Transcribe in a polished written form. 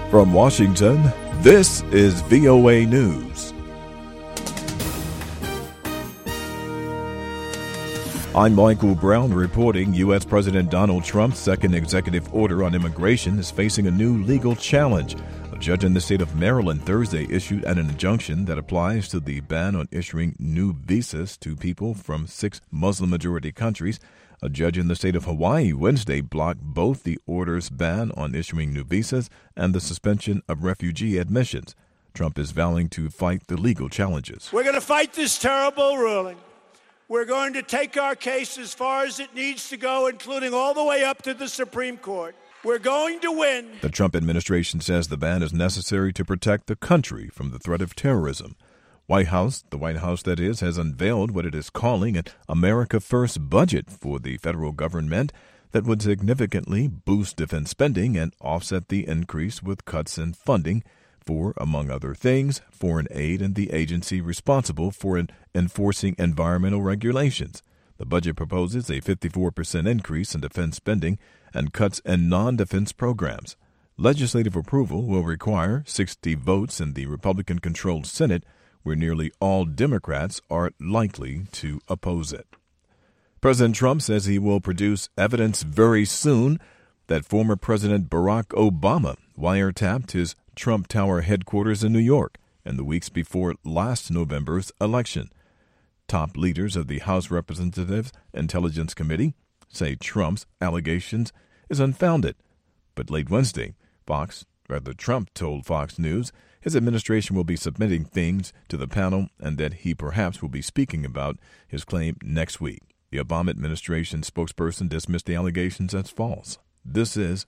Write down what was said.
From Washington, this is VOA News. I'm Michael Brown reporting U.S. President Donald Trump's second executive order on immigration is facing a new legal challenge. A judge in the state of Maryland Thursday issued an injunction that applies to the ban on issuing new visas to people from 6 Muslim-majority countries. A judge in the state of Hawaii Wednesday blocked both the order's ban on issuing new visas and the suspension of refugee admissions. Trump is vowing to fight the legal challenges. We're going to fight this terrible ruling. We're going to take our case as far as it needs to go, including all the way up to the Supreme Court. We're going to win. The Trump administration says the ban is necessary to protect the country from the threat of terrorism. The White House, that is, has unveiled what it is calling an America First budget for the federal government that would significantly boost defense spending and offset the increase with cuts in funding for, among other things, foreign aid and the agency responsible for enforcing environmental regulations. The budget proposes a 54% increase in defense spending and cuts in non-defense programs. Legislative approval will require 60 votes in the Republican-controlled Senate, where nearly all Democrats are likely to oppose it. President Trump says he will produce evidence very soon that former President Barack Obama wiretapped his Trump Tower headquarters in New York in the weeks before last November's election. Top leaders of the House Representatives Intelligence Committee say Trump's allegations is unfounded. But late Wednesday, Trump told Fox News his administration will be submitting things to the panel and that he perhaps will be speaking about his claim next week. The Obama administration spokesperson dismissed the allegations as false. This is